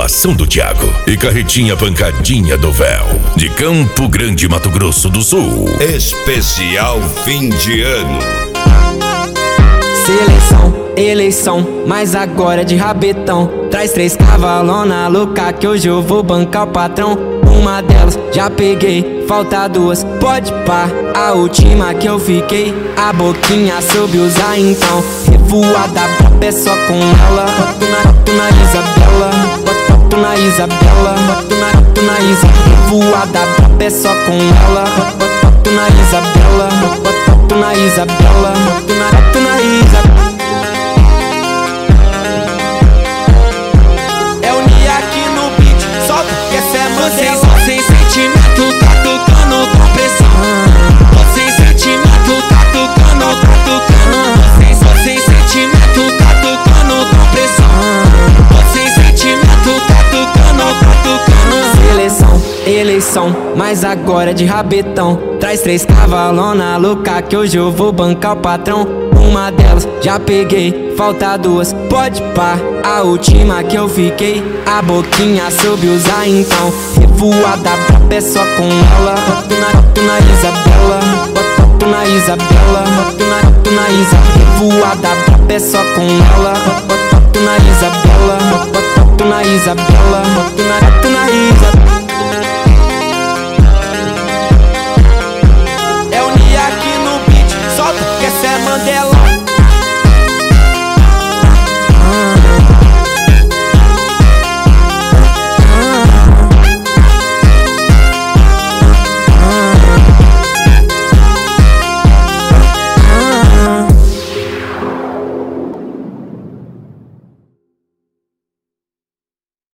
Esculhambação do Thiago e Carretinha Pancadinha do Véu, de Campo Grande, Mato Grosso do Sul. Especial fim de ano. Seleção, eleição, mas agora é de rabetão. Traz 3 cavalona louca que hoje eu vou bancar o patrão. Uma delas já peguei, falta 2, pode pá. A última que eu fiquei, a boquinha soube usar então. Revoada braba é só com ela. Boto na Isabela, boto na Isabela, boto na Isabela. Revoada braba é só com ela. Boto na Isabela, boto na Isabela, boto na Isabela. É o Nia aqui no beat, solta que essa é modelo. Sem sentimento, tá tocando com pressão. Sem sentimento, tá tocando, tá tocando. Sem sentimento, tá tocando com pressão. Sem sentimento, tá tocando, tá tocando. Seleção, eleição, mas agora é de rabetão. Traz 3 cavalona louca que hoje eu vou bancar o patrão. Uma delas já peguei, falta 2, pode pá. A última que eu fiquei, a boquinha soube usar então. Revoada braba é só com ela. Boto na Isabela, boto na Isabela, boto na Isabela. Revoada braba é só com ela. Boto na Isabela, boto na Isabela, boto na Isabela.